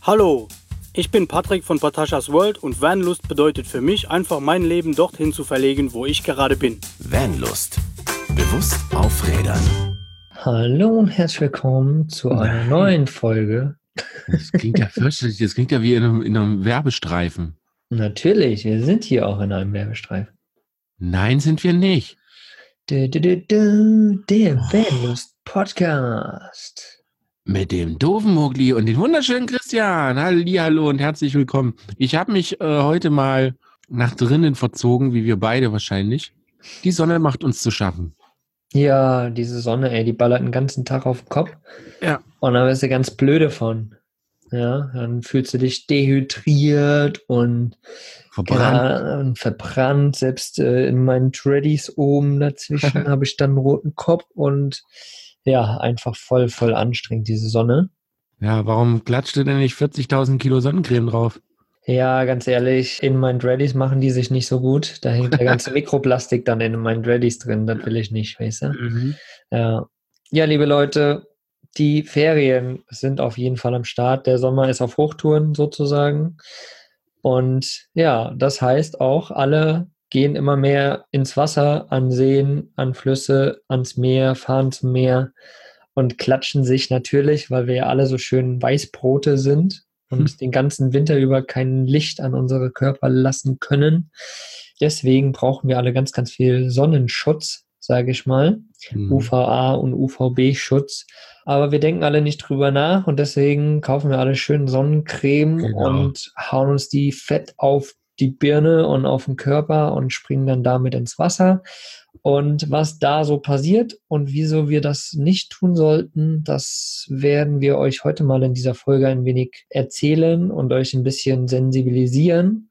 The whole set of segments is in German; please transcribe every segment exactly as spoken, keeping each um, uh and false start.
Hallo, ich bin Patrick von Pataschas World und Vanlust bedeutet für mich einfach mein Leben dorthin zu verlegen, wo ich gerade bin. Vanlust. Bewusst aufrädern. Hallo und herzlich willkommen zu einer neuen Folge. Das klingt ja fürchterlich, das klingt ja wie in einem, in einem Werbestreifen. Natürlich, wir sind hier auch in einem Werbestreifen. Nein, sind wir nicht. Du, du, du, du, der Vanlust Podcast. Mit dem doofen Mogli und dem wunderschönen Christian. Hallihallo und herzlich willkommen. Ich habe mich äh, heute mal nach drinnen verzogen, wie wir beide wahrscheinlich. Die Sonne macht uns zu schaffen. Ja, diese Sonne, ey, die ballert den ganzen Tag auf den Kopf. Ja. Und dann wirst du ganz blöde von. Ja, dann fühlst du dich dehydriert und verbrannt. Ja, und verbrannt. Selbst äh, in meinen Dreadies oben dazwischen habe ich dann einen roten Kopf und ja, einfach voll, voll anstrengend, diese Sonne. Ja, warum klatscht du denn nicht vierzigtausend Kilo Sonnencreme drauf? Ja, ganz ehrlich, in meinen Dreadies machen die sich nicht so gut. Da hängt der ganze Mikroplastik dann in meinen Dreadies drin. Das will ich nicht, weißt du? Mhm. Ja. Ja, liebe Leute, die Ferien sind auf jeden Fall am Start. Der Sommer ist auf Hochtouren sozusagen. Und ja, das heißt auch, alle gehen immer mehr ins Wasser, an Seen, an Flüsse, ans Meer, fahren zum Meer und klatschen sich natürlich, weil wir ja alle so schön Weißbrote sind und hm. den ganzen Winter über kein Licht an unsere Körper lassen können. Deswegen brauchen wir alle ganz, ganz viel Sonnenschutz, sage ich mal, hm. U V A und U V B-Schutz. Aber wir denken alle nicht drüber nach und deswegen kaufen wir alle schön Sonnencreme genau. und hauen uns die fett auf die Birne und auf den Körper und springen dann damit ins Wasser. Und was da so passiert und wieso wir das nicht tun sollten, das werden wir euch heute mal in dieser Folge ein wenig erzählen und euch ein bisschen sensibilisieren.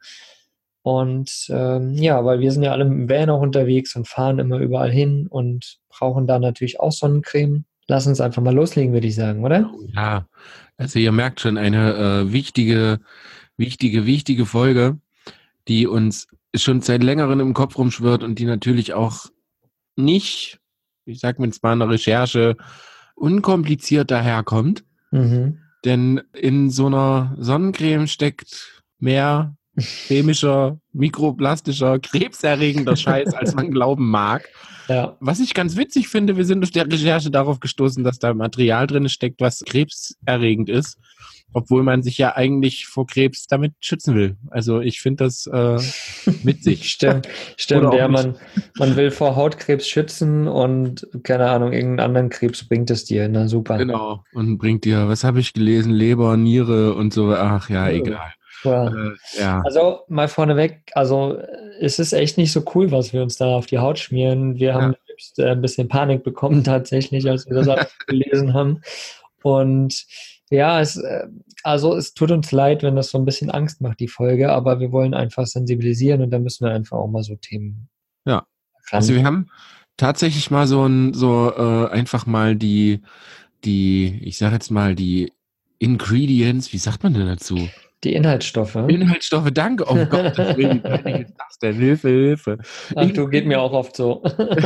Und ähm, ja, weil wir sind ja alle mit dem Van auch unterwegs und fahren immer überall hin und brauchen da natürlich auch Sonnencreme. Lass uns einfach mal loslegen, würde ich sagen, oder? Ja, also ihr merkt schon, eine äh, wichtige, wichtige, wichtige Folge, die uns schon seit längerem im Kopf rumschwirrt und die natürlich auch nicht, ich sag mir jetzt mal in der Recherche, unkompliziert daherkommt. Mhm. Denn in so einer Sonnencreme steckt mehr chemischer, mikroplastischer, krebserregender Scheiß, als man glauben mag. Ja. Was ich ganz witzig finde, wir sind auf der Recherche darauf gestoßen, dass da Material drin steckt, was krebserregend ist, obwohl man sich ja eigentlich vor Krebs damit schützen will. Also ich finde das äh, witzig. Stimmt, stimmt. Ja, man, man will vor Hautkrebs schützen und, keine Ahnung, irgendeinen anderen Krebs bringt es dir. Na super. Genau, und bringt dir, was habe ich gelesen, Leber, Niere und so, ach ja, oh. egal. Ja. Äh, ja. Also mal vorneweg, also es ist echt nicht so cool, was wir uns da auf die Haut schmieren. Wir haben ja. selbst äh, ein bisschen Panik bekommen tatsächlich, als wir das alles gelesen haben. Und ja, es, also es tut uns leid, wenn das so ein bisschen Angst macht, die Folge, aber wir wollen einfach sensibilisieren und da müssen wir einfach auch mal so Themen. Ja, ran. Also wir haben tatsächlich mal so ein, so äh, einfach mal die, die, ich sag jetzt mal die Ingredients, wie sagt man denn dazu? Die Inhaltsstoffe. Inhaltsstoffe, danke. Oh Gott, das will ich das denn? Hilfe, Hilfe. Ach du, geht mir auch oft so.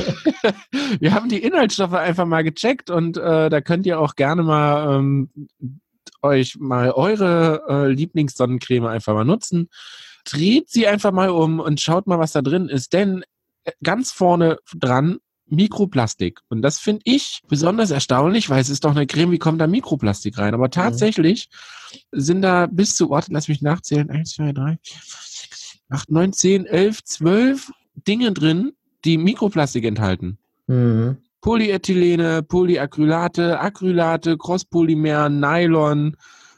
Wir haben die Inhaltsstoffe einfach mal gecheckt und äh, da könnt ihr auch gerne mal ähm, euch mal eure äh, Lieblingssonnencreme einfach mal nutzen. Dreht sie einfach mal um und schaut mal, was da drin ist. Denn ganz vorne dran Mikroplastik. Und das finde ich besonders erstaunlich, weil es ist doch eine Creme, wie kommt da Mikroplastik rein? Aber tatsächlich mhm. sind da bis zu, warte, lass mich nachzählen, eins, zwei, drei, vier, fünf, sechs, acht, neun, zehn, elf, zwölf Dinge drin, die Mikroplastik enthalten. Mhm. Polyethylene, Polyacrylate, Acrylate, Crosspolymer, Nylon,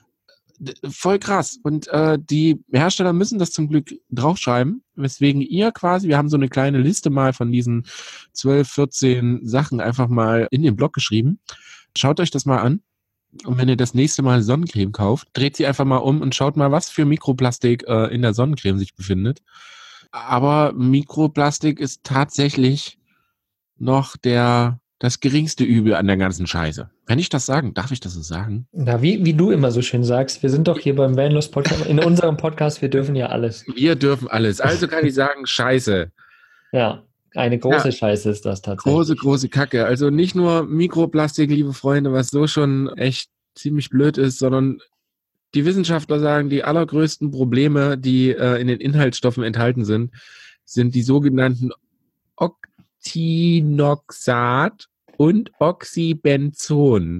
voll krass. Und äh, die Hersteller müssen das zum Glück draufschreiben, weswegen ihr quasi, wir haben so eine kleine Liste mal von diesen zwölf, vierzehn Sachen einfach mal in den Blog geschrieben. Schaut euch das mal an. Und wenn ihr das nächste Mal Sonnencreme kauft, dreht sie einfach mal um und schaut mal, was für Mikroplastik äh, in der Sonnencreme sich befindet. Aber Mikroplastik ist tatsächlich noch der das geringste Übel an der ganzen Scheiße. Kann ich das sagen? Darf ich das so sagen? Na, wie, wie du immer so schön sagst, wir sind doch hier beim Vanlust Podcast, in unserem Podcast, wir dürfen ja alles. Wir dürfen alles. Also kann ich sagen, Scheiße. Ja, eine große ja. Scheiße ist das tatsächlich. Große, große Kacke. Also nicht nur Mikroplastik, liebe Freunde, was so schon echt ziemlich blöd ist, sondern Die Wissenschaftler sagen, die allergrößten Probleme, die äh, in den Inhaltsstoffen enthalten sind, sind die sogenannten Octinoxat und Oxybenzon.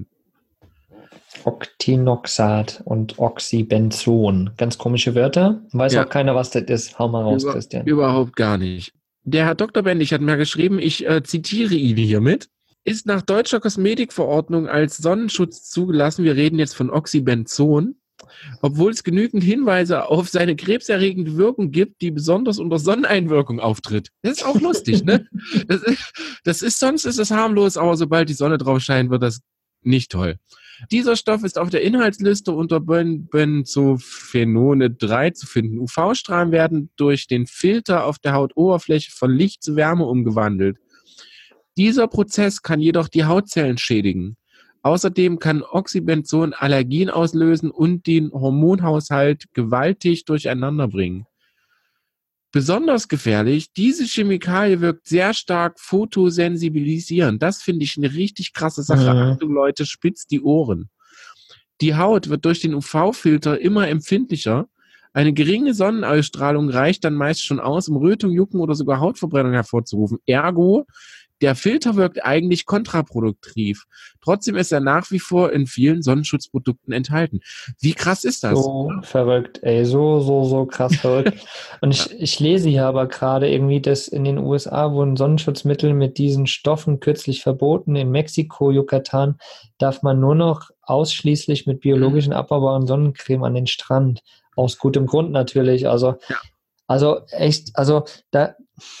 Octinoxat und Oxybenzon. Ganz komische Wörter. Weiß Ja. auch keiner, was das ist. Hau mal raus, Über, Christian. Überhaupt gar nicht. Der Herr Doktor Bendig hat mir geschrieben, ich äh, zitiere ihn hiermit, ist nach deutscher Kosmetikverordnung als Sonnenschutz zugelassen, wir reden jetzt von Oxybenzon, obwohl es genügend Hinweise auf seine krebserregende Wirkung gibt, die besonders unter Sonneneinwirkung auftritt. Das ist auch lustig, ne? Das ist, das ist, sonst ist es harmlos, aber sobald die Sonne drauf scheint, wird das nicht toll. Dieser Stoff ist auf der Inhaltsliste unter Ben- Benzophenone drei zu finden. U V-Strahlen werden durch den Filter auf der Hautoberfläche von Licht zu Wärme umgewandelt. Dieser Prozess kann jedoch die Hautzellen schädigen. Außerdem kann Oxybenzon Allergien auslösen und den Hormonhaushalt gewaltig durcheinander bringen. Besonders gefährlich, diese Chemikalie wirkt sehr stark photosensibilisierend. Das finde ich eine richtig krasse Sache. Mhm. Achtung Leute, spitzt die Ohren. Die Haut wird durch den U V-Filter immer empfindlicher. Eine geringe Sonnenausstrahlung reicht dann meist schon aus, um Rötung, Jucken oder sogar Hautverbrennung hervorzurufen. Ergo, der Filter wirkt eigentlich kontraproduktiv. Trotzdem ist er nach wie vor in vielen Sonnenschutzprodukten enthalten. Wie krass ist das? So verrückt, ey, so, so, so krass verrückt. Und ich, ich lese hier aber gerade irgendwie, dass in den U S A wurden Sonnenschutzmittel mit diesen Stoffen kürzlich verboten. In Mexiko, Yucatan darf man nur noch ausschließlich mit biologischen abbaubaren Sonnencreme an den Strand. Aus gutem Grund natürlich. Also, Ja. also echt, also da...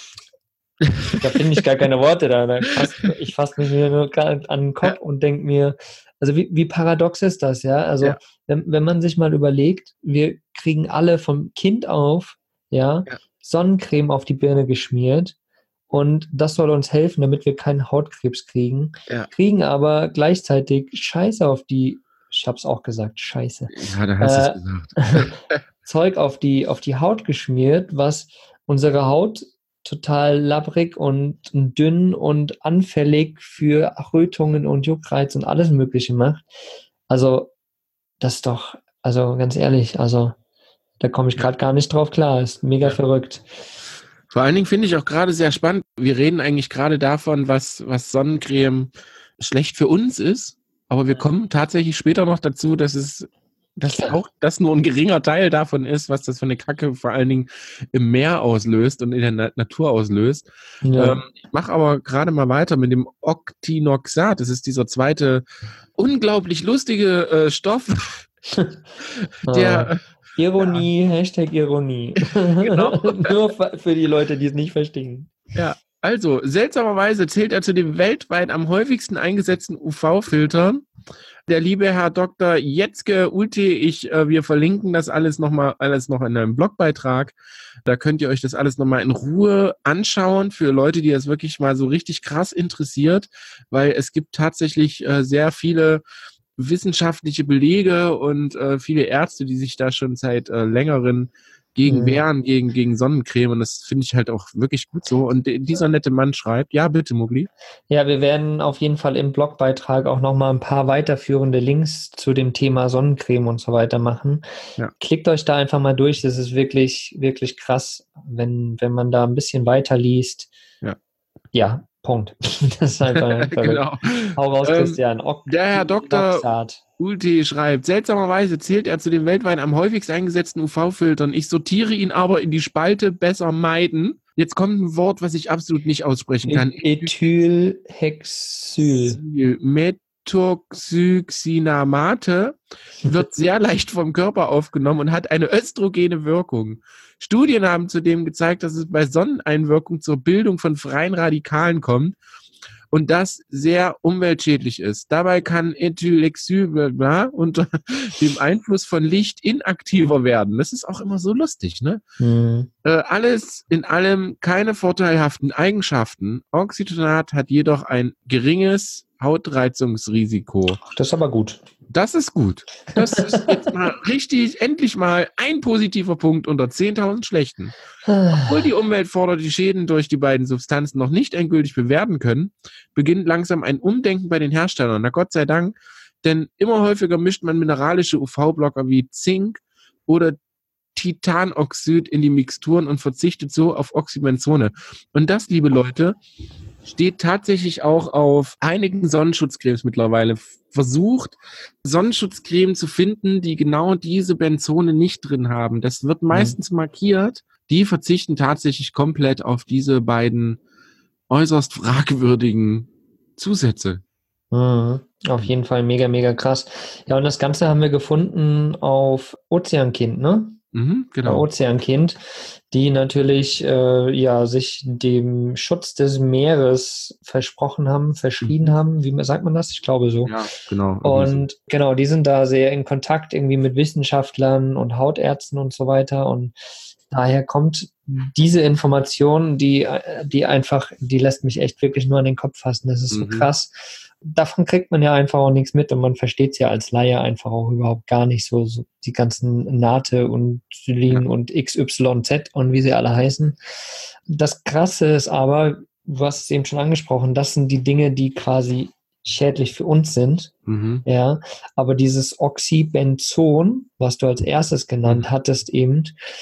Da finde ich gar keine Worte da. da fass, ich fasse mich mir nur an den Kopf und denke mir, also wie, wie paradox ist das, ja? Also Ja. wenn, wenn man sich mal überlegt, wir kriegen alle vom Kind auf, ja, Ja. Sonnencreme auf die Birne geschmiert und das soll uns helfen, damit wir keinen Hautkrebs kriegen, Ja. kriegen aber gleichzeitig Scheiße auf die, ich habe es auch gesagt, Scheiße, Ja, da hast Äh, du es gesagt. Zeug auf die, auf die Haut geschmiert, was unsere Haut total labbrig und dünn und anfällig für Rötungen und Juckreiz und alles Mögliche macht. Also, das ist doch, also ganz ehrlich, also da komme ich gerade gar nicht drauf klar. Ist mega Ja. verrückt. Vor allen Dingen finde ich auch gerade sehr spannend, wir reden eigentlich gerade davon, was, was Sonnencreme schlecht für uns ist, aber wir kommen tatsächlich später noch dazu, dass es dass auch das nur ein geringer Teil davon ist, was das für eine Kacke vor allen Dingen im Meer auslöst und in der Na- Natur auslöst. Ja. Ähm, ich mache aber gerade mal weiter mit dem Octinoxat. Das ist dieser zweite unglaublich lustige äh, Stoff, der... Ah. Ironie, Hashtag Ironie. Genau. Nur für die Leute, die es nicht verstehen. Ja, also seltsamerweise zählt er zu den weltweit am häufigsten eingesetzten U V-Filtern. Der liebe Herr Doktor Jetzke Ulte, ich, äh, wir verlinken das alles nochmal, alles noch in einem Blogbeitrag. Da könnt ihr euch das alles nochmal in Ruhe anschauen für Leute, die das wirklich mal so richtig krass interessiert, weil es gibt tatsächlich äh, sehr viele wissenschaftliche Belege und äh, viele Ärzte, die sich da schon seit äh, längeren gegen Mhm. wehren, gegen, gegen Sonnencreme, und das finde ich halt auch wirklich gut so. Und de- dieser nette Mann schreibt, ja bitte Mugli. Ja, wir werden auf jeden Fall im Blogbeitrag auch nochmal ein paar weiterführende Links zu dem Thema Sonnencreme und so weiter machen. Ja. Klickt euch da einfach mal durch, das ist wirklich, wirklich krass, wenn, wenn man da ein bisschen weiter liest. Ja. Ja, Punkt. Das ist einfach verrückt. Genau. Hau raus, Ähm, Christian. Ok- der Herr Doktor Oxat. Ulte schreibt, seltsamerweise zählt er zu den weltweit am häufigst eingesetzten U V-Filtern. Ich sortiere ihn aber in die Spalte besser meiden. Jetzt kommt ein Wort, was ich absolut nicht aussprechen kann. Ethylhexyl. Methoxyxinamate wird sehr leicht vom Körper aufgenommen und hat eine östrogene Wirkung. Studien haben zudem gezeigt, dass es bei Sonneneinwirkung zur Bildung von freien Radikalen kommt und das sehr umweltschädlich ist. Dabei kann Ethylhexyl unter dem Einfluss von Licht inaktiver werden. Das ist auch immer so lustig, ne? Hm. Äh, alles in allem keine vorteilhaften Eigenschaften. Oxytonat hat jedoch ein geringes Hautreizungsrisiko. Das ist aber gut. Das ist gut. Das ist jetzt mal richtig, endlich mal ein positiver Punkt unter zehntausend schlechten. Obwohl die Umweltforscher die Schäden durch die beiden Substanzen noch nicht endgültig bewerten können, beginnt langsam ein Umdenken bei den Herstellern. Na Gott sei Dank, denn immer häufiger mischt man mineralische U V-Blocker wie Zink oder Titanoxid in die Mixturen und verzichtet so auf Oxybenzone. Und das, liebe Leute, steht tatsächlich auch auf einigen Sonnenschutzcremes mittlerweile. Versucht, Sonnenschutzcreme zu finden, die genau diese Benzone nicht drin haben. Das wird meistens mhm. markiert. Die verzichten tatsächlich komplett auf diese beiden äußerst fragwürdigen Zusätze. Mhm. Auf jeden Fall mega, mega krass. Ja, und das Ganze haben wir gefunden auf Ozeankind, ne? Mhm, genau. Bei Ozeankind, die natürlich äh, ja, sich dem Schutz des Meeres versprochen haben, verschrien mhm. haben. Wie sagt man das? Ich glaube so. Ja, genau. Und so. Genau, die sind da sehr in Kontakt irgendwie mit Wissenschaftlern und Hautärzten und so weiter. Und daher kommt diese Information, die, die einfach, die lässt mich echt wirklich nur an den Kopf fassen. Das ist so mhm. krass. Davon kriegt man ja einfach auch nichts mit und man versteht es ja als Laie einfach auch überhaupt gar nicht so, so die ganzen Nate und Sylin ja. und X Y Z und wie sie alle heißen. Das Krasse ist aber, du hast es eben schon angesprochen, das sind die Dinge, die quasi schädlich für uns sind. Mhm. Ja, aber dieses Oxybenzon, was du als erstes genannt mhm. hattest eben,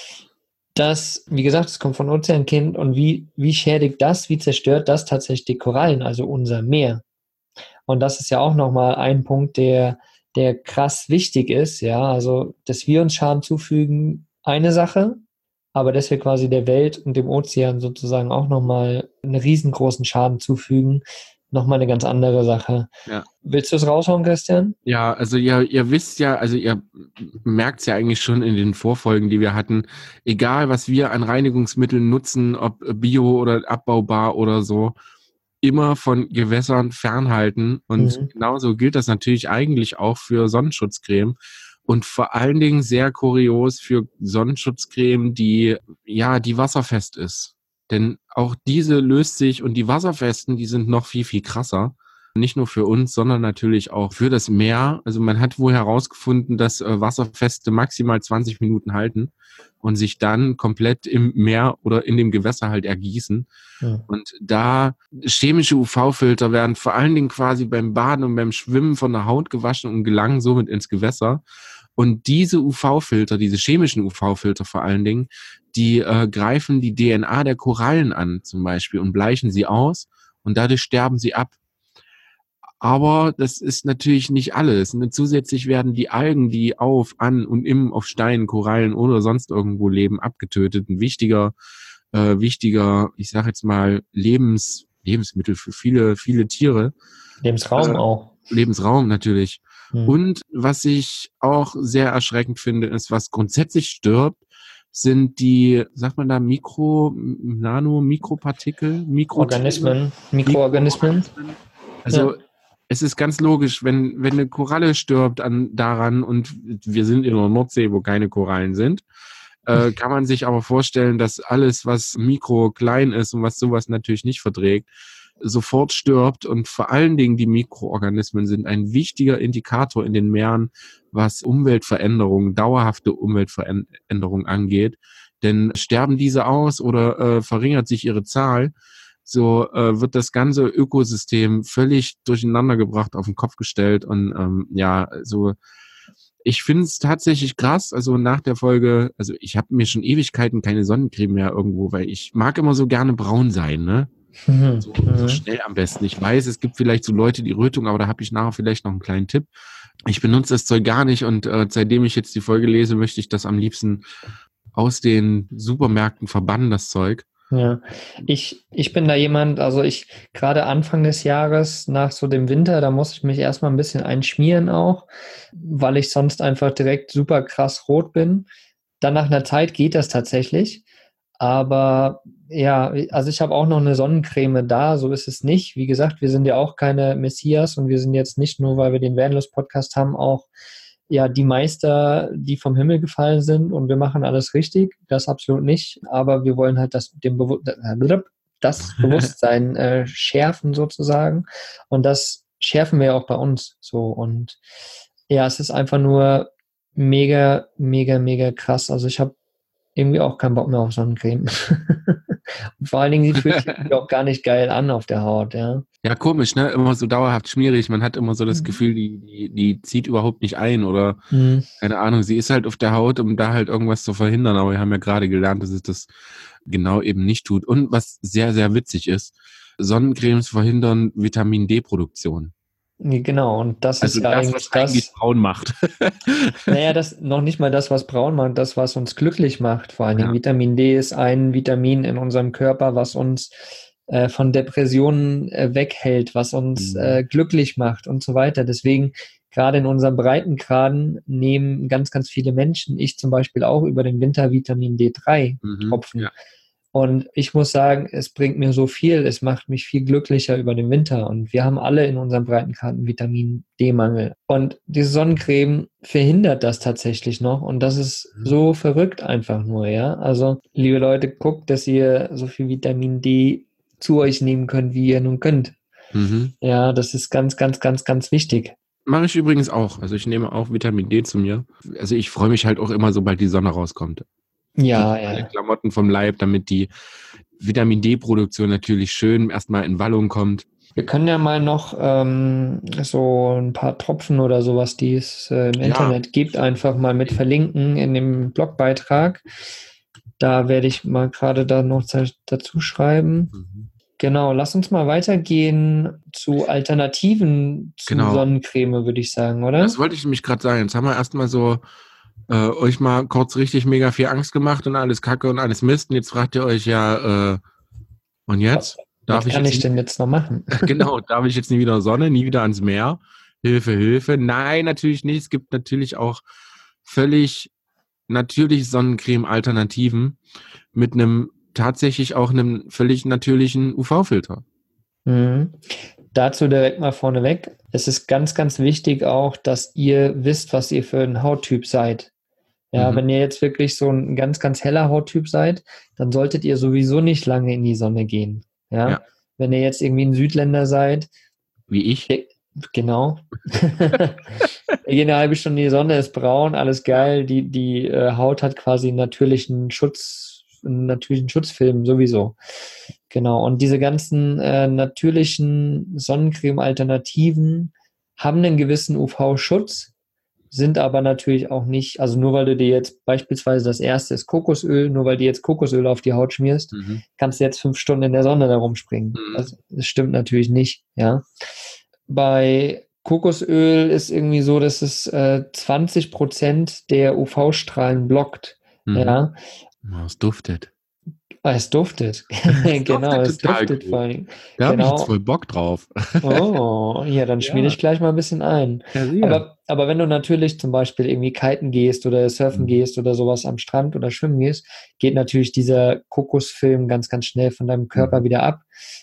das, wie gesagt, es kommt von Ozeankind und wie, wie schädigt das, wie zerstört das tatsächlich die Korallen, also unser Meer? Und das ist ja auch nochmal ein Punkt, der, der krass wichtig ist, ja, also, dass wir uns Schaden zufügen, eine Sache, aber dass wir quasi der Welt und dem Ozean sozusagen auch nochmal einen riesengroßen Schaden zufügen, nochmal eine ganz andere Sache. Ja. Willst du es raushauen, Christian? Ja, also ihr, ihr wisst ja, also ihr merkt es ja eigentlich schon in den Vorfolgen, die wir hatten, egal was wir an Reinigungsmitteln nutzen, ob bio oder abbaubar oder so, immer von Gewässern fernhalten. Und mhm. genauso gilt das natürlich eigentlich auch für Sonnenschutzcreme. Und vor allen Dingen sehr kurios für Sonnenschutzcreme, die, ja, die wasserfest ist. Denn auch diese löst sich und die wasserfesten, die sind noch viel, viel krasser. Nicht nur für uns, sondern natürlich auch für das Meer. Also man hat wohl herausgefunden, dass äh, Wasserfeste maximal zwanzig Minuten halten und sich dann komplett im Meer oder in dem Gewässer halt ergießen. Ja. Und da chemische U V-Filter werden vor allen Dingen quasi beim Baden und beim Schwimmen von der Haut gewaschen und gelangen somit ins Gewässer. Und diese U V-Filter, diese chemischen U V-Filter vor allen Dingen, die äh, greifen die D N A der Korallen an zum Beispiel und bleichen sie aus und dadurch sterben sie ab. Aber das ist natürlich nicht alles. Und zusätzlich werden die Algen, die auf, an und im, auf Steinen, Korallen oder sonst irgendwo leben, abgetötet. Ein wichtiger, äh, wichtiger, ich sag jetzt mal, Lebens, Lebensmittel für viele, viele Tiere. Lebensraum äh, auch. Lebensraum natürlich. Hm. Und was ich auch sehr erschreckend finde, ist, was grundsätzlich stirbt, sind die, sagt man da, Mikro, Nano, Mikropartikel, Mikroorganismen, Mikroorganismen. Also ja. Es ist ganz logisch, wenn, wenn eine Koralle stirbt an, daran und wir sind in der Nordsee, wo keine Korallen sind, äh, kann man sich aber vorstellen, dass alles, was mikro klein ist und was sowas natürlich nicht verträgt, sofort stirbt. Und vor allen Dingen die Mikroorganismen sind ein wichtiger Indikator in den Meeren, was Umweltveränderungen, dauerhafte Umweltveränderungen angeht. Denn sterben diese aus oder äh, verringert sich ihre Zahl, so äh, wird das ganze Ökosystem völlig durcheinander gebracht, auf den Kopf gestellt. Und ähm, ja, so ich finde es tatsächlich krass, also nach der Folge, also ich habe mir schon Ewigkeiten keine Sonnencreme mehr irgendwo, weil ich mag immer so gerne braun sein, ne? Mhm. So, so schnell am besten. Ich weiß, es gibt vielleicht so Leute, die Rötung, aber da habe ich nachher vielleicht noch einen kleinen Tipp. Ich benutze das Zeug gar nicht und äh, seitdem ich jetzt die Folge lese, möchte ich das am liebsten aus den Supermärkten verbannen, das Zeug. Ja, ich, ich bin da jemand, also ich, gerade Anfang des Jahres, nach so dem Winter, da muss ich mich erstmal ein bisschen einschmieren auch, weil ich sonst einfach direkt super krass rot bin. Dann nach einer Zeit geht das tatsächlich, aber ja, also ich habe auch noch eine Sonnencreme da, so ist es nicht. Wie gesagt, wir sind ja auch keine Messias und wir sind jetzt nicht nur, weil wir den Vanlust-Podcast haben, auch ja, die Meister, die vom Himmel gefallen sind und wir machen alles richtig, das absolut nicht, aber wir wollen halt das, dem Bewu- das Bewusstsein äh, schärfen sozusagen und das schärfen wir auch bei uns so und ja, es ist einfach nur mega, mega, mega krass, also ich habe irgendwie auch keinen Bock mehr auf Sonnencreme. Und vor allen Dingen, sie fühlt sich auch gar nicht geil an auf der Haut, ja. Ja, komisch, ne? Immer so dauerhaft schmierig. Man hat immer so das Mhm. Gefühl, die, die, die zieht überhaupt nicht ein oder Mhm. keine Ahnung, sie ist halt auf der Haut, um da halt irgendwas zu verhindern. Aber wir haben ja gerade gelernt, dass es das genau eben nicht tut. Und was sehr, sehr witzig ist, Sonnencremes verhindern Vitamin-D-Produktion. Genau, und das Also ist ja das, eigentlich was eigentlich das, braun macht. naja, das noch nicht mal das, was braun macht, das, was uns glücklich macht. Vor allen Dingen Ja. Vitamin D ist ein Vitamin in unserem Körper, was uns äh, von Depressionen äh, weghält, was uns Mhm. äh, glücklich macht und so weiter. Deswegen, gerade in unseren Breitengraden nehmen ganz, ganz viele Menschen, ich zum Beispiel auch, über den Winter Vitamin D drei Mhm. Tropfen. Ja. Und ich muss sagen, es bringt mir so viel, es macht mich viel glücklicher über den Winter. Und wir haben alle in unseren Breitengraden Vitamin D-Mangel. Und diese Sonnencreme verhindert das tatsächlich noch. Und das ist Mhm. so verrückt einfach nur, ja. Also, liebe Leute, guckt, dass ihr so viel Vitamin D zu euch nehmen könnt, wie ihr nun könnt. Mhm. Ja, das ist ganz, ganz, ganz, ganz wichtig. Mache ich übrigens auch. Also ich nehme auch Vitamin D zu mir. Also ich freue mich halt auch immer, sobald die Sonne rauskommt. Ja, Alle ja. Klamotten vom Leib, damit die Vitamin D-Produktion natürlich schön erstmal in Wallung kommt. Wir können ja mal noch ähm, so ein paar Tropfen oder sowas, die es äh, im Ja. Internet gibt, einfach mal mit verlinken in dem Blogbeitrag. Da werde ich mal gerade da noch da- dazu schreiben. Mhm. Genau, lass uns mal weitergehen zu Alternativen zu Genau. Sonnencreme, würde ich sagen, oder? Das wollte ich nämlich gerade sagen. Jetzt haben wir erstmal so äh, euch mal kurz richtig mega viel Angst gemacht und alles Kacke und alles Mist. Und jetzt fragt ihr euch ja, äh, und jetzt? Darf Was ich kann jetzt ich denn jetzt noch machen? Genau, darf ich jetzt nie wieder Sonne, nie wieder ans Meer? Hilfe, Hilfe. Nein, natürlich nicht. Es gibt natürlich auch völlig natürlich Sonnencreme-Alternativen mit einem tatsächlich auch einem völlig natürlichen U V-Filter. Mhm. Dazu direkt mal vorneweg. Es ist ganz, ganz wichtig auch, dass ihr wisst, was ihr für ein Hauttyp seid. Ja, Mhm. wenn ihr jetzt wirklich so ein ganz, ganz heller Hauttyp seid, dann solltet ihr sowieso nicht lange in die Sonne gehen. Ja, Ja. wenn ihr jetzt irgendwie ein Südländer seid, Wie ich. ihr- genau. Ihr geht eine halbe Stunde in die Sonne, ist braun, alles geil. Die, die äh, Haut hat quasi einen natürlichen Schutz, einen natürlichen Schutzfilm sowieso. Genau. Und diese ganzen äh, natürlichen Sonnencreme-Alternativen haben einen gewissen U V-Schutz, sind aber natürlich auch nicht, also nur weil du dir jetzt beispielsweise das erste ist Kokosöl, nur weil du jetzt Kokosöl auf die Haut schmierst, Mhm. kannst du jetzt fünf Stunden in der Sonne da rumspringen. Mhm. Das, das stimmt natürlich nicht, ja. Bei Kokosöl ist irgendwie so, dass es äh, zwanzig Prozent der U V-Strahlen blockt, Mhm. ja. Oh, es duftet. Ah, es duftet. Es Genau, duftet es total duftet gut. vor allem. Da habe ich Genau. jetzt voll Bock drauf. Oh, ja, dann schmier Ja. dich gleich mal ein bisschen ein. Ja, sehr. Aber, aber wenn du natürlich zum Beispiel irgendwie kiten gehst oder surfen Mhm. gehst oder sowas am Strand oder schwimmen gehst, geht natürlich dieser Kokosfilm ganz, ganz schnell von deinem Körper Mhm. wieder ab.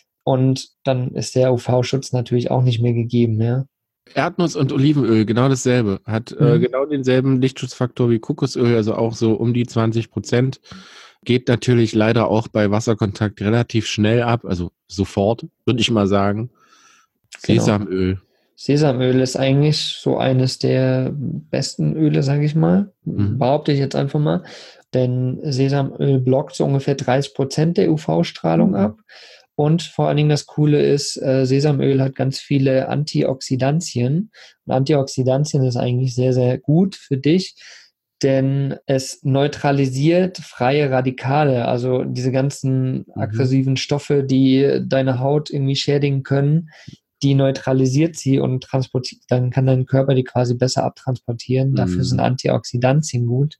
Und dann ist der U V-Schutz natürlich auch nicht mehr gegeben, ja. Erdnuss und Olivenöl, genau dasselbe. Hat äh, Mhm. genau denselben Lichtschutzfaktor wie Kokosöl, also auch so um die zwanzig Prozent. Geht natürlich leider auch bei Wasserkontakt relativ schnell ab, also sofort, würde ich mal sagen. Genau. Sesamöl. Sesamöl ist eigentlich so eines der besten Öle, sage ich mal. Mhm. Behaupte ich jetzt einfach mal. Denn Sesamöl blockt so ungefähr dreißig Prozent der U V-Strahlung Mhm. ab. Und vor allen Dingen das Coole ist, äh, Sesamöl hat ganz viele Antioxidantien. Und Antioxidantien ist eigentlich sehr, sehr gut für dich, denn es neutralisiert freie Radikale, also diese ganzen Mhm. aggressiven Stoffe, die deine Haut irgendwie schädigen können, die neutralisiert sie und transportiert, dann kann dein Körper die quasi besser abtransportieren. Dafür Mhm. sind Antioxidantien gut.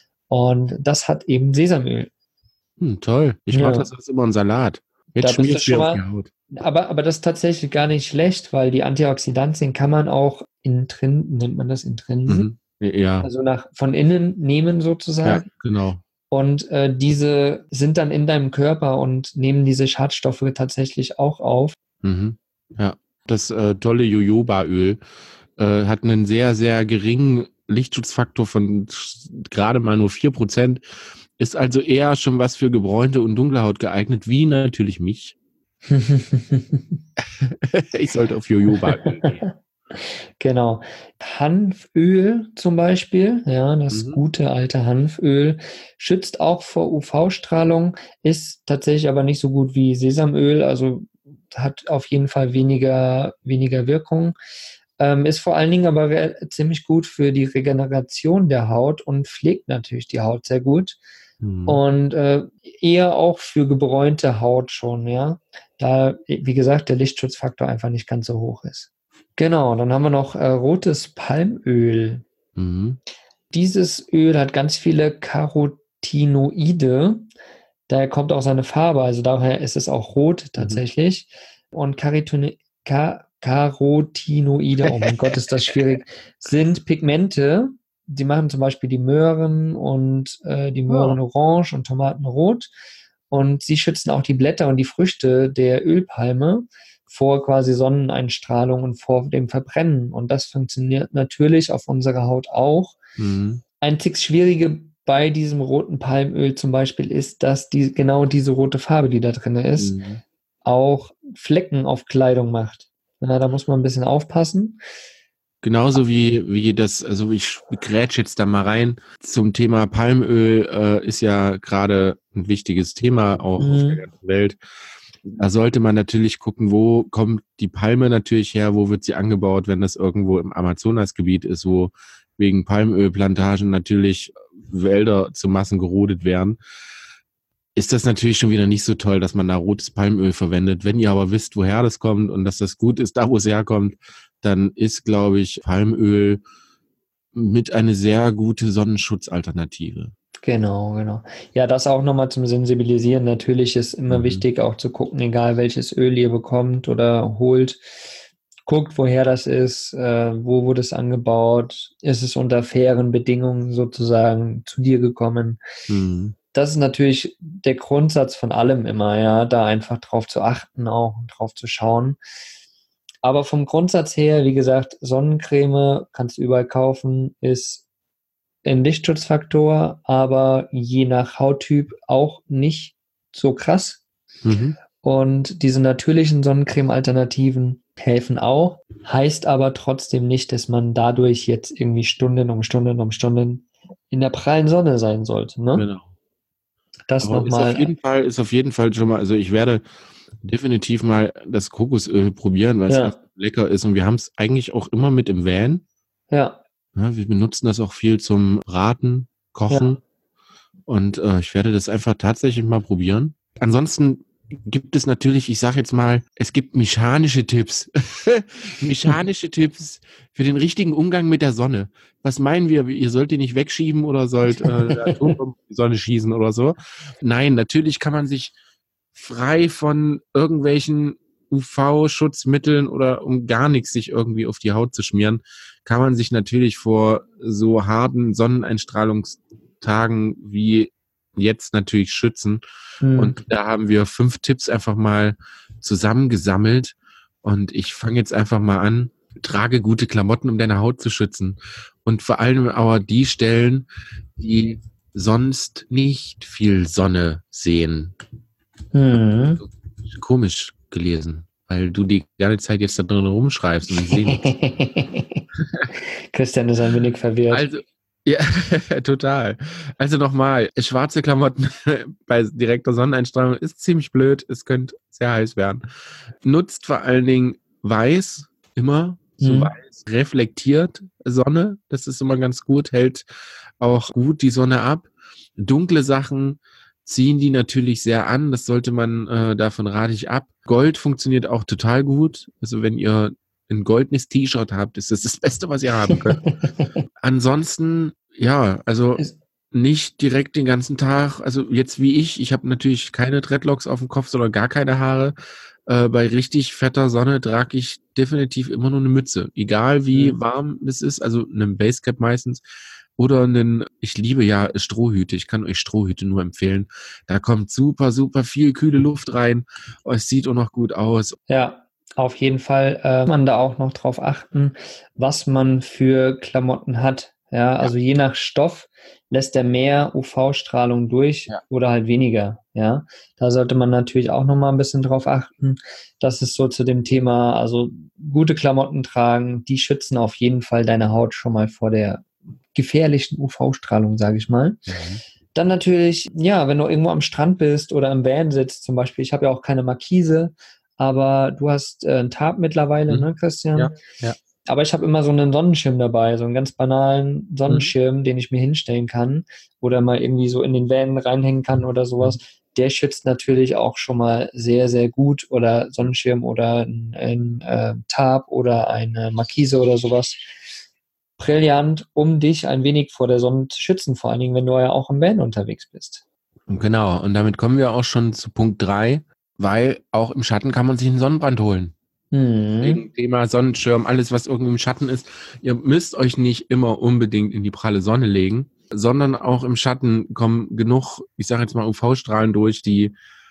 Und das hat eben Sesamöl. Hm, toll. Ich Ja. mache das jetzt immer in Salat. Jetzt Da bist du schmierst du schon mir auf mal- die Haut. Aber, aber das ist tatsächlich gar nicht schlecht, weil die Antioxidantien kann man auch intrin, nennt man das Intrinsen, Mhm. Ja, also nach, von innen nehmen ja, sozusagen. genau. Und äh, diese sind dann in deinem Körper und nehmen diese Schadstoffe tatsächlich auch auf. Mhm. Ja, das äh, tolle Jojobaöl äh, hat einen sehr, sehr geringen Lichtschutzfaktor von sch- gerade mal nur vier Prozent. Ist also eher schon was für gebräunte und dunkle Haut geeignet, wie natürlich mich. Ich sollte auf Jojobaöl gehen. Genau. Hanföl zum Beispiel, ja, das Mhm. gute alte Hanföl, schützt auch vor U V-Strahlung, ist tatsächlich aber nicht so gut wie Sesamöl, also hat auf jeden Fall weniger, weniger Wirkung. Ähm, ist vor allen Dingen aber re- ziemlich gut für die Regeneration der Haut und pflegt natürlich die Haut sehr gut. Mhm. Und äh, eher auch für gebräunte Haut schon, ja. Da, wie gesagt, der Lichtschutzfaktor einfach nicht ganz so hoch ist. Genau, dann haben wir noch äh, rotes Palmöl. Mhm. Dieses Öl hat ganz viele Carotinoide. Daher kommt auch seine Farbe, also daher ist es auch rot Mhm. tatsächlich. Und Caritoni Ca Carotinoide, oh mein Gott, ist das schwierig, sind Pigmente, die machen zum Beispiel die Möhren und äh, die Möhren Oh. orange und Tomaten rot. Und sie schützen auch die Blätter und die Früchte der Ölpalme vor quasi Sonneneinstrahlung und vor dem Verbrennen. Und das funktioniert natürlich auf unserer Haut auch. Mhm. Ein Tick schwierige bei diesem roten Palmöl zum Beispiel ist, dass die, genau diese rote Farbe, die da drin ist, Mhm. auch Flecken auf Kleidung macht. Na, da muss man ein bisschen aufpassen. Genauso wie, wie das, also ich grätsch jetzt da mal rein. Zum Thema Palmöl äh, ist ja gerade ein wichtiges Thema auch auf der Mhm. ganzen Welt. Da sollte man natürlich gucken, wo kommt die Palme natürlich her, wo wird sie angebaut, wenn das irgendwo im Amazonasgebiet ist, wo wegen Palmölplantagen natürlich Wälder zu Massen gerodet werden. Ist das natürlich schon wieder nicht so toll, dass man da rotes Palmöl verwendet. Wenn ihr aber wisst, woher das kommt und dass das gut ist, da wo es herkommt, dann ist, glaube ich, Palmöl mit eine sehr gute Sonnenschutzalternative. Genau, genau. Ja, das auch nochmal zum Sensibilisieren. Natürlich ist immer Mhm. wichtig, auch zu gucken, egal welches Öl ihr bekommt oder holt. Guckt, woher das ist, äh, wo wurde es angebaut, ist es unter fairen Bedingungen sozusagen zu dir gekommen. Mhm. Das ist natürlich der Grundsatz von allem immer, ja, da einfach drauf zu achten auch und drauf zu schauen. Aber vom Grundsatz her, wie gesagt, Sonnencreme kannst du überall kaufen, ist ein Lichtschutzfaktor, aber je nach Hauttyp auch nicht so krass. Mhm. Und diese natürlichen Sonnencreme-Alternativen helfen auch, heißt aber trotzdem nicht, dass man dadurch jetzt irgendwie Stunden um Stunden um Stunden in der prallen Sonne sein sollte. Ne? Genau. Das Aber ist auf nochmal. jeden Fall, ist auf jeden Fall schon mal, also ich werde definitiv mal das Kokosöl probieren, weil es einfach Ja, lecker ist und wir haben es eigentlich auch immer mit im Van. ja, Ja, wir benutzen das auch viel zum Braten, Kochen ja. und äh, ich werde das einfach tatsächlich mal probieren. Ansonsten gibt es natürlich, ich sage jetzt mal, es gibt mechanische Tipps. Mechanische Tipps für den richtigen Umgang mit der Sonne. Was meinen wir? Ihr sollt die nicht wegschieben oder sollt äh, eine Atombombe in die Sonne schießen oder so. Nein, natürlich kann man sich frei von irgendwelchen U V-Schutzmitteln oder um gar nichts sich irgendwie auf die Haut zu schmieren, kann man sich natürlich vor so harten Sonneneinstrahlungstagen wie jetzt natürlich schützen. Hm. Und da haben wir fünf Tipps einfach mal zusammengesammelt. Und ich fange jetzt einfach mal an. Trage gute Klamotten, um deine Haut zu schützen. Und vor allem aber die Stellen, die sonst nicht viel Sonne sehen. Hm. Komisch gelesen, weil du die ganze Zeit jetzt da drin rumschreibst und ich sehe nichts. Christian ist ein wenig verwirrt. Also, ja, total. Also nochmal, schwarze Klamotten bei direkter Sonneneinstrahlung ist ziemlich blöd. Es könnte sehr heiß werden. Nutzt vor allen Dingen weiß, immer so Hm. weiß, reflektiert Sonne. Das ist immer ganz gut, hält auch gut die Sonne ab. Dunkle Sachen ziehen die natürlich sehr an. Das sollte man, äh, davon rate ich ab. Gold funktioniert auch total gut. Also wenn ihr ein goldenes T-Shirt habt, ist das das Beste, was ihr haben könnt. Ansonsten, ja, also Ist- nicht direkt den ganzen Tag, also jetzt wie ich, ich habe natürlich keine Dreadlocks auf dem Kopf, sondern gar keine Haare. Äh, bei richtig fetter Sonne trage ich definitiv immer nur eine Mütze. Egal wie Mhm. warm es ist, also einen Basecap meistens. Oder einen, ich liebe ja Strohhüte, ich kann euch Strohhüte nur empfehlen. Da kommt super, super viel kühle Luft rein. Oh, es sieht auch noch gut aus. Ja, auf jeden Fall äh, man da auch noch drauf achten, was man für Klamotten hat. Ja, also je nach Stoff lässt er mehr U V-Strahlung durch Ja. oder halt weniger. Ja, da sollte man natürlich auch nochmal ein bisschen drauf achten. Das ist so zu dem Thema, also gute Klamotten tragen, die schützen auf jeden Fall deine Haut schon mal vor der gefährlichen U V-Strahlung, sage ich mal. Mhm. Dann natürlich, ja, wenn du irgendwo am Strand bist oder im Van sitzt zum Beispiel, ich habe ja auch keine Markise, aber du hast äh, einen Tarp mittlerweile, Mhm. ne, Christian? Ja, ja. Aber ich habe immer so einen Sonnenschirm dabei, so einen ganz banalen Sonnenschirm, Mhm. den ich mir hinstellen kann oder mal irgendwie so in den Van reinhängen kann oder sowas. Der schützt natürlich auch schon mal sehr, sehr gut, oder Sonnenschirm oder ein, ein äh, Tarp oder eine Markise oder sowas. Brillant, um dich ein wenig vor der Sonne zu schützen, vor allen Dingen, wenn du ja auch im Van unterwegs bist. Genau, und damit kommen wir auch schon zu Punkt drei, weil auch im Schatten kann man sich einen Sonnenbrand holen. Mhm. Wegen Thema Sonnenschirm, alles, was irgendwie im Schatten ist. Ihr müsst euch nicht immer unbedingt in die pralle Sonne legen, sondern auch im Schatten kommen genug, ich sage jetzt mal, U V-Strahlen durch, die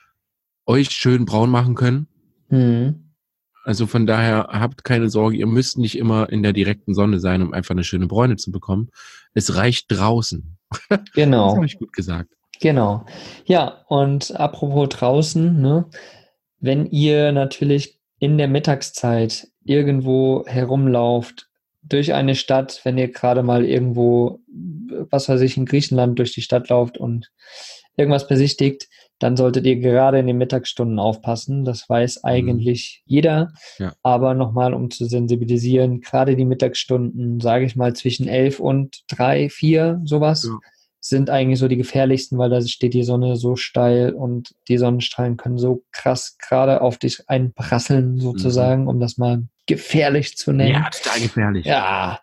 euch schön braun machen können. Mhm. Also von daher habt keine Sorge, ihr müsst nicht immer in der direkten Sonne sein, um einfach eine schöne Bräune zu bekommen. Es reicht draußen. Genau. Das habe ich gut gesagt. Genau. Ja, und apropos draußen, ne, wenn ihr natürlich in der Mittagszeit irgendwo herumlauft, durch eine Stadt, wenn ihr gerade mal irgendwo, was weiß ich, in Griechenland durch die Stadt lauft und irgendwas besichtigt, dann solltet ihr gerade in den Mittagsstunden aufpassen. Das weiß eigentlich mhm. jeder. Ja. Aber nochmal, um zu sensibilisieren, gerade die Mittagsstunden, sage ich mal, zwischen elf und drei, vier, sowas, ja. sind eigentlich so die gefährlichsten, weil da steht die Sonne so steil und die Sonnenstrahlen können so krass gerade auf dich einprasseln, sozusagen, mhm. um das mal gefährlich zu nennen. Ja, total gefährlich. Ja,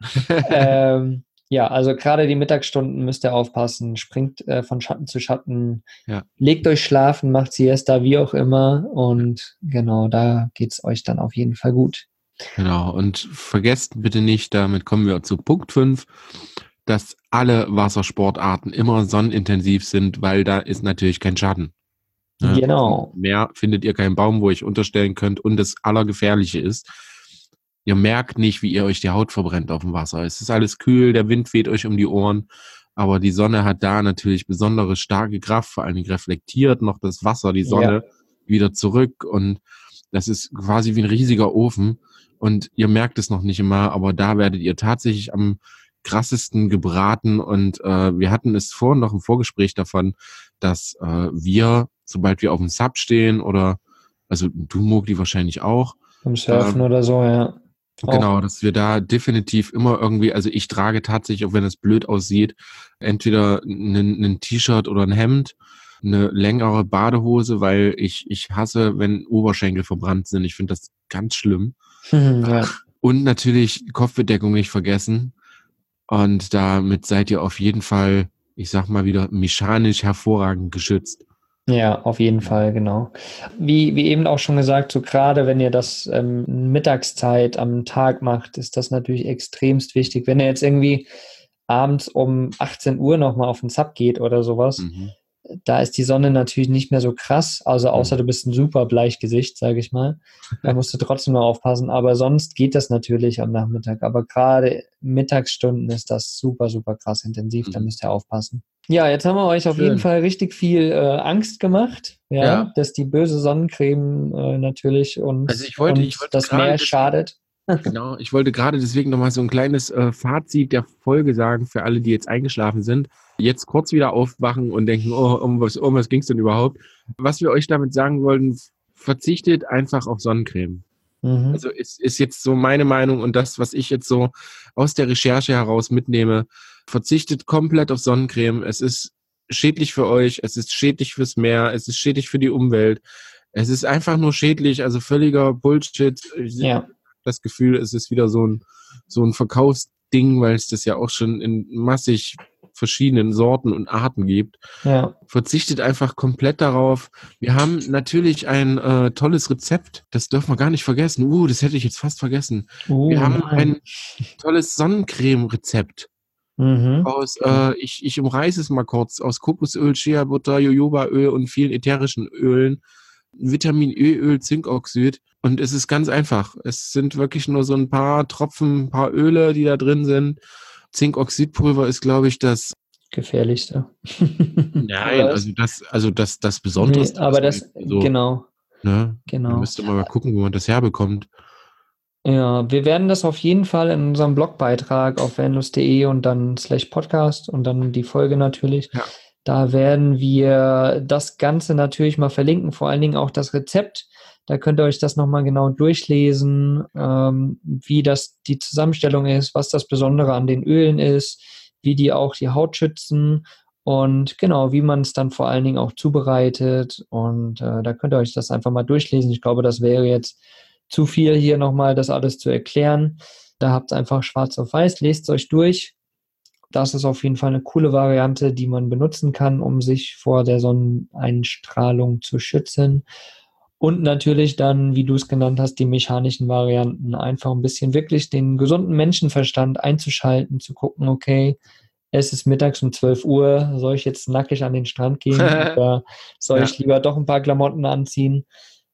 ähm, ja, also gerade die Mittagsstunden müsst ihr aufpassen, springt äh, von Schatten zu Schatten, ja. legt euch schlafen, macht Siesta, wie auch immer, und genau, da geht's euch dann auf jeden Fall gut. Genau, und vergesst bitte nicht, damit kommen wir zu Punkt fünf, dass alle Wassersportarten immer sonnenintensiv sind, weil da ist natürlich kein Schatten. Ne? Genau. Im Meer findet ihr keinen Baum, wo ihr euch unterstellen könnt, und das Allergefährliche ist, ihr merkt nicht, wie ihr euch die Haut verbrennt auf dem Wasser. Es ist alles kühl, der Wind weht euch um die Ohren, aber die Sonne hat da natürlich besondere starke Kraft, vor allem reflektiert noch das Wasser, die Sonne ja. wieder zurück, und das ist quasi wie ein riesiger Ofen, und ihr merkt es noch nicht immer, aber da werdet ihr tatsächlich am krassesten gebraten, und äh, wir hatten es vorhin noch im Vorgespräch davon, dass äh, wir, sobald wir auf dem Sub stehen, oder, also du, Mogli, wahrscheinlich auch. Beim Surfen ähm, oder so, ja. Genau, dass wir da definitiv immer irgendwie, also ich trage tatsächlich, auch wenn es blöd aussieht, entweder ein T-Shirt oder ein Hemd, eine längere Badehose, weil ich, ich hasse, wenn Oberschenkel verbrannt sind. Ich finde das ganz schlimm. Ja. Und natürlich Kopfbedeckung nicht vergessen. Und damit seid ihr auf jeden Fall, ich sag mal wieder, mechanisch hervorragend geschützt. Ja, auf jeden Fall, genau. Wie, wie eben auch schon gesagt, so gerade wenn ihr das ähm, Mittagszeit am Tag macht, ist das natürlich extremst wichtig. Wenn ihr jetzt irgendwie abends um achtzehn Uhr nochmal auf den Sub geht oder sowas, mhm. da ist die Sonne natürlich nicht mehr so krass, also außer mhm. du bist ein super Bleichgesicht, sage ich mal. Da musst du trotzdem noch aufpassen, aber sonst geht das natürlich am Nachmittag. Aber gerade Mittagsstunden ist das super, super krass intensiv, mhm. da müsst ihr aufpassen. Ja, jetzt haben wir euch auf Schön. jeden Fall richtig viel äh, Angst gemacht, ja, ja, dass die böse Sonnencreme äh, natürlich uns, also ich wollte, uns ich wollte das Meer schadet. Genau, ich wollte gerade deswegen nochmal so ein kleines äh, Fazit der Folge sagen für alle, die jetzt eingeschlafen sind. Jetzt kurz wieder aufwachen und denken, oh, um was, um was ging es denn überhaupt? Was wir euch damit sagen wollten, verzichtet einfach auf Sonnencreme. Mhm. Also ist, ist jetzt so meine Meinung und das, was ich jetzt so aus der Recherche heraus mitnehme. Verzichtet komplett auf Sonnencreme. Es ist schädlich für euch, es ist schädlich fürs Meer, es ist schädlich für die Umwelt. Es ist einfach nur schädlich, also völliger Bullshit. Ja. Das Gefühl, es ist wieder so ein, so ein Verkaufsding, weil es das ja auch schon in massig verschiedenen Sorten und Arten gibt. Ja. Verzichtet einfach komplett darauf. Wir haben natürlich ein äh, tolles Rezept, das dürfen wir gar nicht vergessen. Uh, das hätte ich jetzt fast vergessen. Uh, wir haben nein. ein tolles Sonnencreme-Rezept. Mhm. Aus, äh, ich, ich umreiße es mal kurz, aus Kokosöl, Shea-Butter, Jojobaöl und vielen ätherischen Ölen, Vitamin E-Öl, Zinkoxid. Und es ist ganz einfach. Es sind wirklich nur so ein paar Tropfen, ein paar Öle, die da drin sind. Zinkoxidpulver ist, glaube ich, das Gefährlichste. Nein, also das, also das, das Besonderste. Nee, aber das, so, genau. Ne? genau. Da müsste man mal gucken, wo man das herbekommt. Ja, wir werden das auf jeden Fall in unserem Blogbeitrag auf vanlust punkt de und dann slash Podcast und dann die Folge natürlich. Ja. Da werden wir das Ganze natürlich mal verlinken, vor allen Dingen auch das Rezept. Da könnt ihr euch das nochmal genau durchlesen, ähm, wie das die Zusammenstellung ist, was das Besondere an den Ölen ist, wie die auch die Haut schützen und genau, wie man es dann vor allen Dingen auch zubereitet. Und äh, da könnt ihr euch das einfach mal durchlesen. Ich glaube, das wäre jetzt zu viel hier nochmal, das alles zu erklären. Da habt ihr einfach schwarz auf weiß, lest es euch durch. Das ist auf jeden Fall eine coole Variante, die man benutzen kann, um sich vor der Sonneneinstrahlung zu schützen. Und natürlich dann, wie du es genannt hast, die mechanischen Varianten. Einfach ein bisschen wirklich den gesunden Menschenverstand einzuschalten, zu gucken, okay, es ist mittags um zwölf Uhr, soll ich jetzt nackig an den Strand gehen oder soll Ja. ich lieber doch ein paar Klamotten anziehen?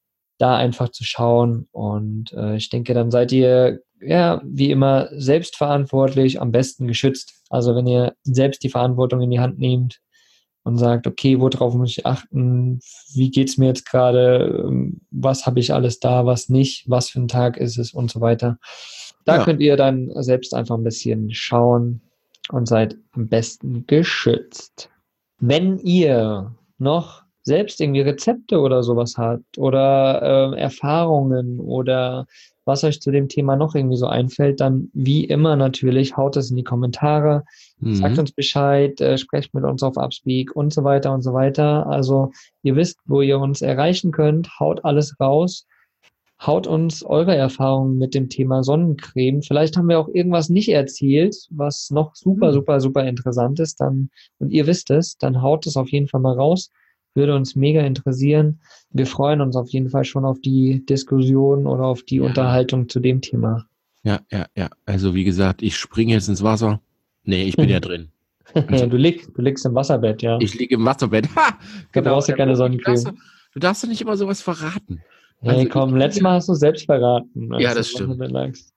Da einfach zu schauen und äh, ich denke, dann seid ihr, ja, wie immer selbstverantwortlich, am besten geschützt. Also wenn ihr selbst die Verantwortung in die Hand nehmt und sagt, okay, worauf muss ich achten, wie geht's mir jetzt gerade, was habe ich alles da, was nicht, was für ein Tag ist es und so weiter. Da Ja. könnt ihr dann selbst einfach ein bisschen schauen und seid am besten geschützt. Wenn ihr noch selbst irgendwie Rezepte oder sowas habt oder äh, Erfahrungen oder was euch zu dem Thema noch irgendwie so einfällt, dann wie immer natürlich haut es in die Kommentare, Mhm. sagt uns Bescheid, äh, sprecht mit uns auf Upspeak und so weiter und so weiter. Also ihr wisst, wo ihr uns erreichen könnt, haut alles raus, haut uns eure Erfahrungen mit dem Thema Sonnencreme. Vielleicht haben wir auch irgendwas nicht erzählt, was noch super, Mhm. super, super interessant ist, dann und ihr wisst es, dann haut es auf jeden Fall mal raus. Würde uns mega interessieren. Wir freuen uns auf jeden Fall schon auf die Diskussion oder auf die Ja. Unterhaltung zu dem Thema. Ja, ja, ja. Also wie gesagt, ich springe jetzt ins Wasser. Nee, ich bin ja drin. Also- du, liegst, du liegst im Wasserbett, ja. Ich liege im Wasserbett. Ha! Da brauchst du keine Du Sonnencreme. darfst, du darfst doch nicht immer sowas verraten. Hey, also komm, ich- letztes Mal hast du es selbst verraten. als Ja, du das im stimmt. Wasserbett lagst.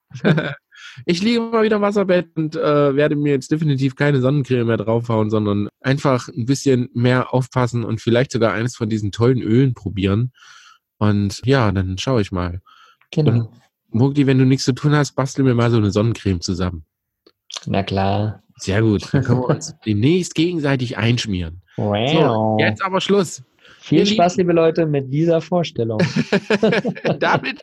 Ich liege mal wieder im Wasserbett und äh, werde mir jetzt definitiv keine Sonnencreme mehr draufhauen, sondern einfach ein bisschen mehr aufpassen und vielleicht sogar eines von diesen tollen Ölen probieren. Und ja, dann schaue ich mal. Genau. Mogli, wenn du nichts zu tun hast, bastel mir mal so eine Sonnencreme zusammen. Na klar. Sehr gut. Dann können wir uns demnächst gegenseitig einschmieren. Wow. So, jetzt aber Schluss. Viel ihr Spaß, liebe Leute, mit dieser Vorstellung. damit,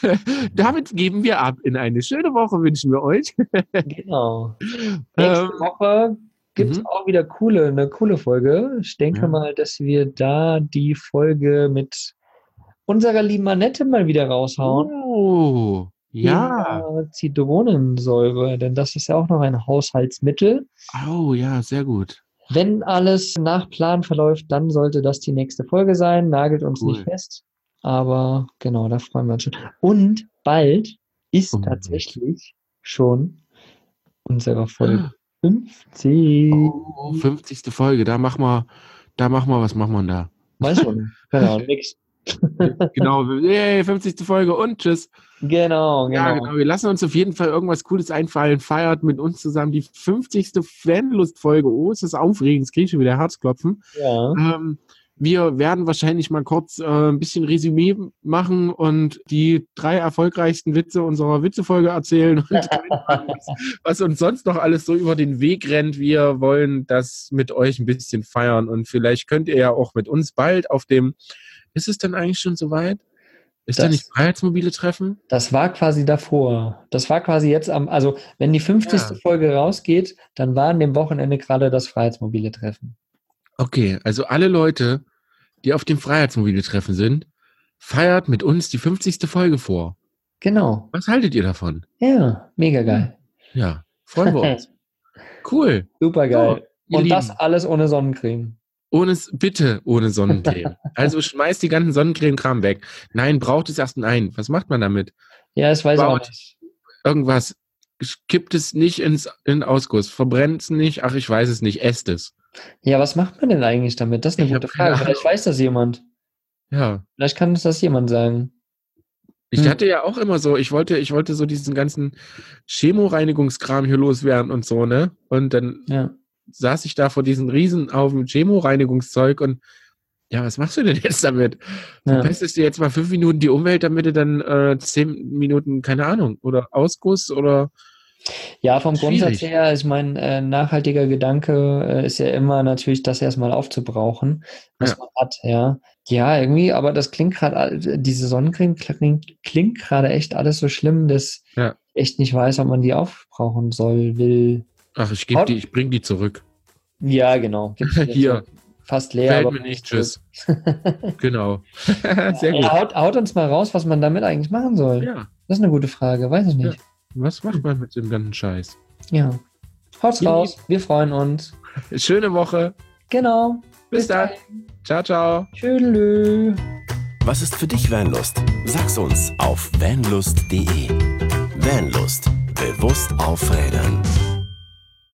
damit geben wir ab. In eine schöne Woche wünschen wir euch. Genau. Nächste Ähm, Woche gibt es mhm. auch wieder coole, eine coole Folge. Ich denke Ja. mal, dass wir da die Folge mit unserer lieben Annette mal wieder raushauen. Oh, ja. Die, äh, Zitronensäure, denn das ist ja auch noch ein Haushaltsmittel. Oh, ja, sehr gut. Wenn alles nach Plan verläuft, dann sollte das die nächste Folge sein. Nagelt uns Cool. nicht fest. Aber genau, da freuen wir uns schon. Und bald ist Oh. tatsächlich schon unsere Folge fünfzig. Oh, fünfzigste Folge, da machen wir, da machen wir, was machen wir denn da? Weiß schon. Genau, nix. Genau, yay, fünfzigste Folge und tschüss. Genau, genau. Ja, genau, wir lassen uns auf jeden Fall irgendwas Cooles einfallen. Feiert mit uns zusammen die fünfzigste Fanlust-Folge. Oh, ist das aufregend, jetzt kriege ich schon wieder Herzklopfen. Ja. Ähm, wir werden wahrscheinlich mal kurz äh, ein bisschen Resümee machen und die drei erfolgreichsten Witze unserer Witzefolge erzählen und was, was uns sonst noch alles so über den Weg rennt. Wir wollen das mit euch ein bisschen feiern und vielleicht könnt ihr ja auch mit uns bald auf dem, ist es denn eigentlich schon soweit? Ist da Das- nicht Freiheitsmobile Treffen? Das war quasi davor. Das war quasi jetzt am, also wenn die fünfzigste Ja. Folge rausgeht, dann war an dem Wochenende gerade das Freiheitsmobile Treffen. Okay, also alle Leute, die auf dem Freiheitsmobile Treffen sind, feiert mit uns die fünfzigste Folge vor. Genau. Was haltet ihr davon? Ja, mega geil. Ja, freuen wir uns. Cool. Super geil. So, ihr Und das Lieben. alles ohne Sonnencreme. Ohne, bitte ohne Sonnencreme. Also schmeißt die ganzen Sonnencreme-Kram weg. Nein, braucht es erst ein. Was macht man damit? Ja, das weiß ich auch Baut nicht. irgendwas. Kippt es nicht ins in den Ausguss. Verbrennt es nicht. Ach, ich weiß es nicht. Esst es. Ja, was macht man denn eigentlich damit? Das ist eine Ich gute hab keine Frage. Vielleicht weiß das jemand. Ja. Vielleicht kann uns das jemand sagen. Ich Hm. hatte ja auch immer so, ich wollte, ich wollte so diesen ganzen Chemoreinigungskram hier loswerden und so, ne? Und dann Ja. saß ich da vor diesem Riesenhaufen Chemoreinigungszeug und ja, was machst du denn jetzt damit? Ja. Verpestest du jetzt mal fünf Minuten die Umwelt, damit du dann äh, zehn Minuten, keine Ahnung, oder Ausguss oder Ja, vom Schwierig. Grundsatz her, ich meine, äh, nachhaltiger Gedanke äh, ist ja immer natürlich, das erstmal aufzubrauchen, was Ja. man hat, ja. Ja, irgendwie, aber das klingt gerade, diese Sonnencreme klingt, klingt gerade echt alles so schlimm, dass Ja. ich echt nicht weiß, ob man die aufbrauchen soll, will. ach, ich gebe Haut- die, ich bring die zurück. Ja, genau. Gibt's jetzt Hier. so fast leer. Fällt aber mir nicht, tschüss. Genau. Sehr Ja, gut. haut, haut uns mal raus, was man damit eigentlich machen soll. Ja, Das ist eine gute Frage, weiß ich nicht. was macht man mit dem ganzen Scheiß? Ja. Haut's Ja. raus, wir freuen uns. Schöne Woche. Genau. Bis dann. Ciao, ciao. Tschüdelü. Was ist für dich Vanlust? Sag's uns auf vanlust punkt de. Vanlust. Bewusst aufrädern.